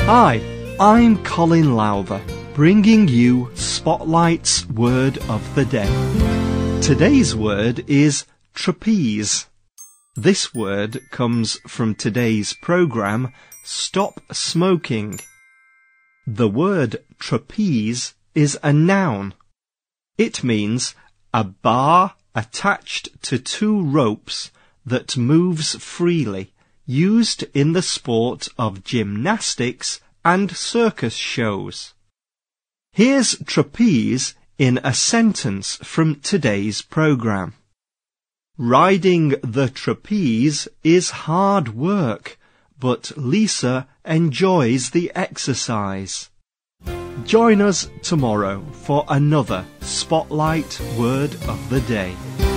Hi, I'm Colin Lowther, bringing you Spotlight's Word of the Day. Today's word is trapeze. This word comes from today's programme, Stop Smoking. The word trapeze is a noun. It means a bar attached to two ropes that moves freely, used in the sport of gymnastics and circus shows. Here's trapeze in a sentence from today's programme. Riding the trapeze is hard work, but Lisa enjoys the exercise. Join us tomorrow for another Spotlight Word of the Day.